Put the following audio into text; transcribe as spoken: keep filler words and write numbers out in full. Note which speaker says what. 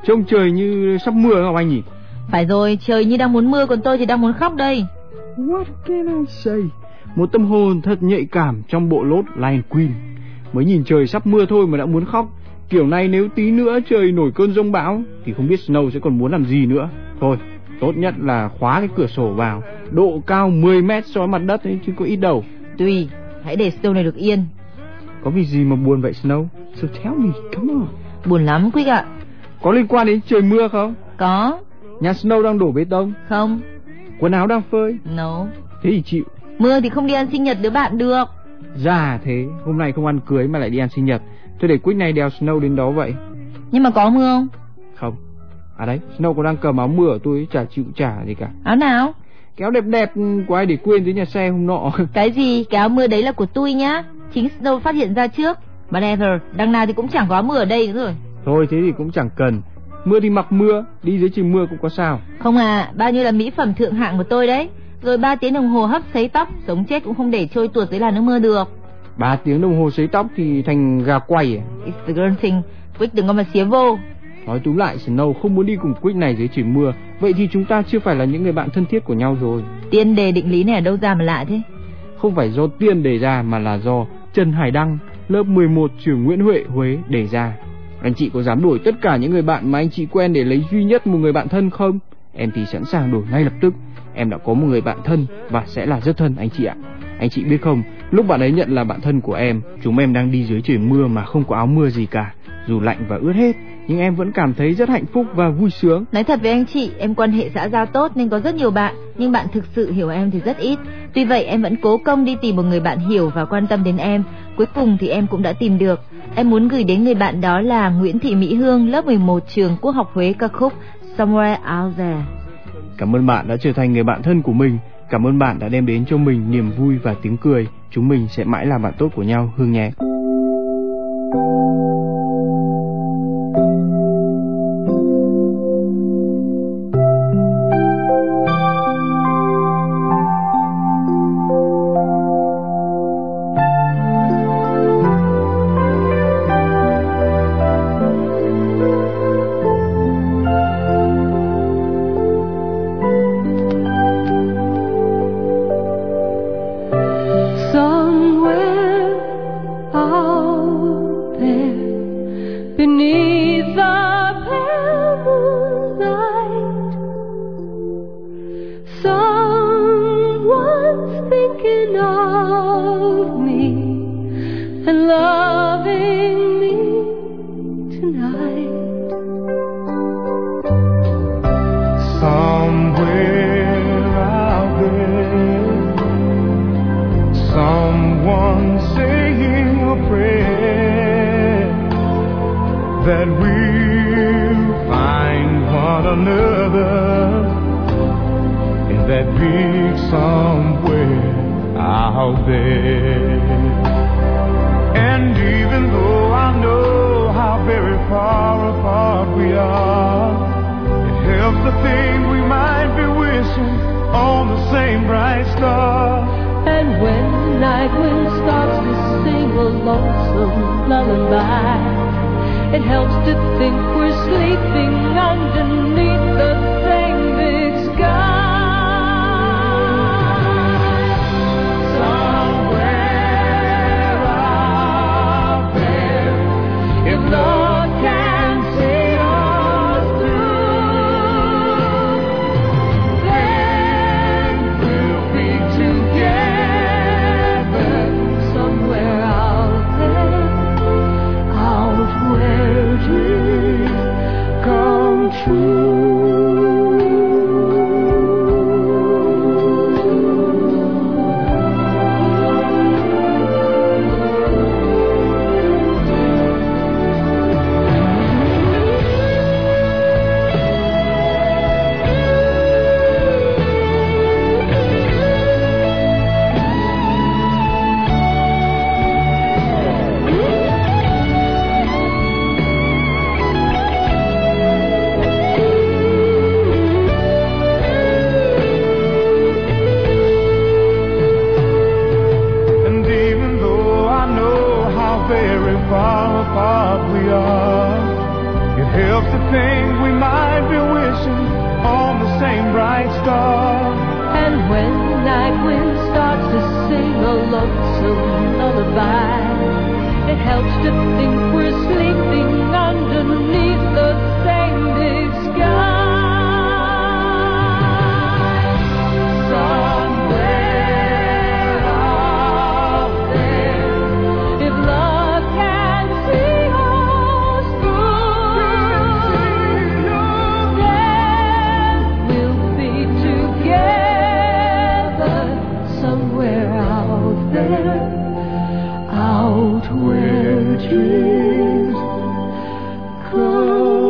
Speaker 1: Trông trời như sắp mưa Ngọc Anh nhỉ?
Speaker 2: Phải rồi, trời như đang muốn mưa, còn tôi thì đang muốn khóc đây.
Speaker 1: What can I say? Một tâm hồn thật nhạy cảm trong bộ lốt Lion Queen. Mới nhìn trời sắp mưa thôi mà đã muốn khóc. Kiểu này nếu tí nữa trời nổi cơn giông bão thì không biết Snow sẽ còn muốn làm gì nữa. Thôi, tốt nhất là khóa cái cửa sổ vào. Độ cao mười mét so với mặt đất ấy, chứ có ít đâu.
Speaker 2: Tùy, hãy để Snow này được yên.
Speaker 1: Có việc gì mà buồn vậy Snow? So tell me, come on.
Speaker 2: Buồn lắm Quick ạ.
Speaker 1: Có liên quan đến trời mưa không?
Speaker 2: Có.
Speaker 1: Nhà Snow đang đổ bê tông?
Speaker 2: Không.
Speaker 1: Quần áo đang phơi?
Speaker 2: No.
Speaker 1: Thế thì chịu.
Speaker 2: Mưa thì không đi ăn sinh nhật đứa bạn được.
Speaker 1: Dạ thế, hôm nay không ăn cưới mà lại đi ăn sinh nhật. Tôi để Quick này đèo Snow đến đó vậy.
Speaker 2: Nhưng mà có mưa không?
Speaker 1: Không. À đấy, Snow còn đang cầm áo mưa ở tôi, chả chịu trả gì cả.
Speaker 2: Áo nào?
Speaker 1: Cái áo đẹp đẹp của ai để quên dưới nhà xe hôm nọ.
Speaker 2: Cái gì? Cái áo mưa đấy là của tôi nhá. Chính Snow phát hiện ra trước. But ever, đằng nào thì cũng chẳng có áo mưa ở đây nữa rồi.
Speaker 1: Thôi thế thì cũng chẳng cần. Mưa thì mặc mưa, đi dưới trời mưa cũng có sao.
Speaker 2: Không à, bao nhiêu là mỹ phẩm thượng hạng của tôi đấy. Rồi ba tiếng đồng hồ hấp sấy tóc, sống chết cũng không để trôi tuột dưới làn nước mưa được.
Speaker 1: Ba tiếng đồng hồ sấy tóc thì thành gà quay à?
Speaker 2: It's the girl thing. Quick đừng có mà xía vô.
Speaker 1: Nói túm lại, Snow không muốn đi cùng Quick này dưới trời mưa. Vậy thì chúng ta chưa phải là những người bạn thân thiết của nhau rồi.
Speaker 2: Tiên đề định lý này ở đâu ra mà lạ thế?
Speaker 1: Không phải do Tiên đề ra mà là do Trần Hải Đăng, lớp mười một trường Nguyễn Huệ, Huế đề ra. Anh chị có dám đổi tất cả những người bạn mà anh chị quen để lấy duy nhất một người bạn thân không? Em thì sẵn sàng đổi ngay lập tức. Em đã có một người bạn thân và sẽ là rất thân anh chị ạ. Anh chị biết không, lúc bạn ấy nhận là bạn thân của em, chúng em đang đi dưới trời mưa mà không có áo mưa gì cả. Dù lạnh và ướt hết, nhưng em vẫn cảm thấy rất hạnh phúc và vui sướng.
Speaker 2: Nói thật với anh chị, em quan hệ xã giao tốt nên có rất nhiều bạn, nhưng bạn thực sự hiểu em thì rất ít. Tuy vậy em vẫn cố công đi tìm một người bạn hiểu và quan tâm đến em. Cuối cùng thì em cũng đã tìm được. Em muốn gửi đến người bạn đó là Nguyễn Thị Mỹ Hương, lớp mười một trường Quốc học Huế, ca khúc Somewhere Out There.
Speaker 1: Cảm ơn bạn đã trở thành người bạn thân của mình. Cảm ơn bạn đã đem đến cho mình niềm vui và tiếng cười. Chúng mình sẽ mãi là bạn tốt của nhau, Hương nhé.
Speaker 3: That we'll find one another in that big somewhere out there. And even though I know how very far apart we are, it helps to think we might be wishing on the same bright star.
Speaker 4: And when the night wind starts to sing a lonesome lullaby, it helps to think we're sleeping underneath the same big sky. Somewhere out there, if Lord can see us through, then we'll be together somewhere out there, out where dreams come true. lullaby. It helps to think we're sleeping underneath the same big sky. Somewhere out there, if love can see us through, then we'll be together somewhere out there, out where dreams come.